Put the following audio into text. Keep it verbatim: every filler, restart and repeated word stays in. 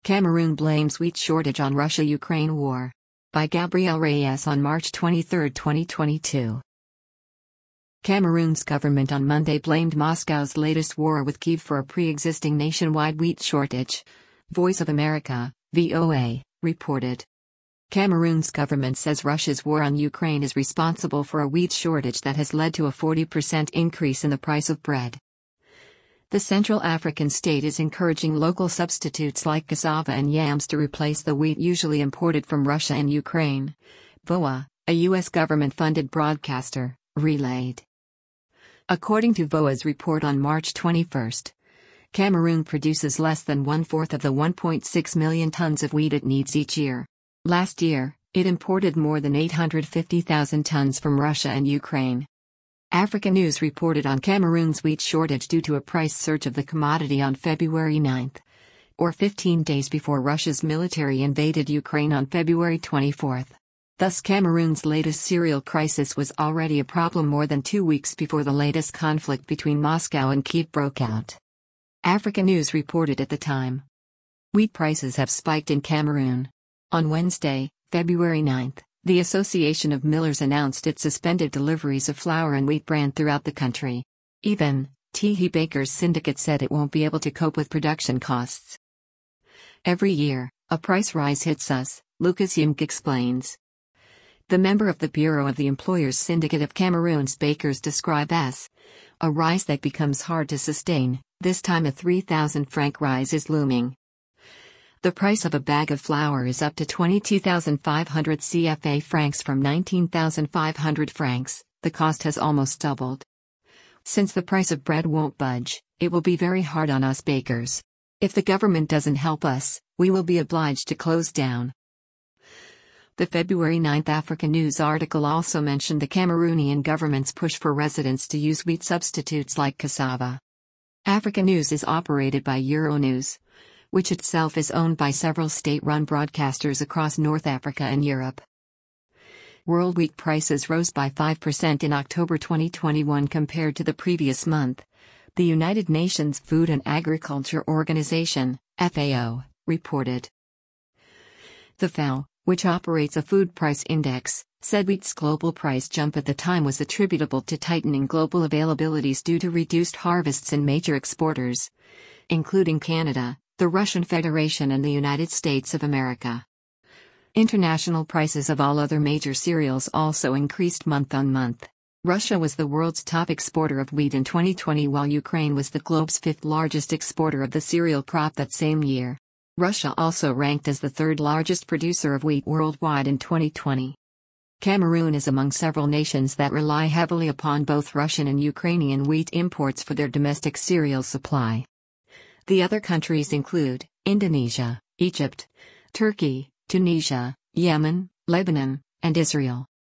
Cameroon blames wheat shortage on Russia-Ukraine war. By Gabriel Reyes on March twenty-third, twenty twenty-two. Cameroon's government on Monday blamed Moscow's latest war with Kyiv for a pre-existing nationwide wheat shortage. Voice of America, V O A, reported. Cameroon's government says Russia's war on Ukraine is responsible for a wheat shortage that has led to a forty percent increase in the price of bread. The Central African state is encouraging local substitutes like cassava and yams to replace the wheat usually imported from Russia and Ukraine. V O A, a U S government-funded broadcaster, relayed. According to V O A's report on March twenty-first, Cameroon produces less than one-fourth of the one point six million tons of wheat it needs each year. Last year, it imported more than eight hundred fifty thousand tons from Russia and Ukraine. Africa News reported on Cameroon's wheat shortage due to a price surge of the commodity on February ninth, or fifteen days before Russia's military invaded Ukraine on February twenty-fourth. Thus, Cameroon's latest cereal crisis was already a problem more than two weeks before the latest conflict between Moscow and Kyiv broke out. Africa News reported at the time. Wheat prices have spiked in Cameroon. On Wednesday, February ninth, the Association of Millers announced it suspended deliveries of flour and wheat bran throughout the country. Even, Tehe Bakers Syndicate said it won't be able to cope with production costs. Every year, a price rise hits us, Lucas Yimk explains. The member of the Bureau of the Employers Syndicate of Cameroon's bakers describe as a rise that becomes hard to sustain. This time a three thousand franc rise is looming. The price of a bag of flour is up to twenty-two thousand five hundred C F A francs from nineteen thousand five hundred francs, the cost has almost doubled. Since the price of bread won't budge, it will be very hard on us bakers. If the government doesn't help us, we will be obliged to close down. The February ninth Africa News article also mentioned the Cameroonian government's push for residents to use wheat substitutes like cassava. Africa News is operated by Euronews, which itself is owned by several state-run broadcasters across North Africa and Europe. World wheat prices rose by five percent in October twenty twenty-one compared to the previous month, the United Nations Food and Agriculture Organization, F A O, reported. The F A O, which operates a food price index, said wheat's global price jump at the time was attributable to tightening global availabilities due to reduced harvests in major exporters, including Canada, the Russian Federation and the United States of America. International prices of all other major cereals also increased month on month. Russia was the world's top exporter of wheat in twenty twenty while Ukraine was the globe's fifth largest exporter of the cereal crop that same year. Russia also ranked as the third largest producer of wheat worldwide in twenty twenty. Cameroon is among several nations that rely heavily upon both Russian and Ukrainian wheat imports for their domestic cereal supply. The other countries include Indonesia, Egypt, Turkey, Tunisia, Yemen, Lebanon, and Israel.